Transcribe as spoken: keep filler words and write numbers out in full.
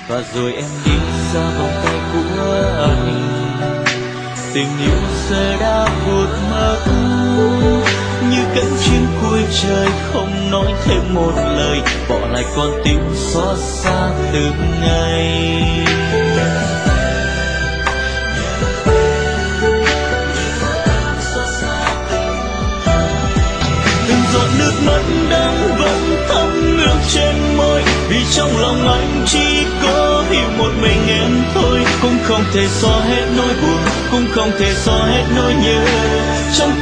và rồi em đi xa vòng tay của anh. Tình yêu giờ đã vụt mất như cánh chim cuối trời, không nói thêm một lời, bỏ lại con tim xót xa từng ngày. Từng giọt nước mắt đắng vẫn thấm ướt trên môi, vì trong lòng anh chỉ có hiểu một mình em thôi. Cũng không thể xóa hết nỗi buồn, cũng không thể xóa hết nỗi nhớ, trong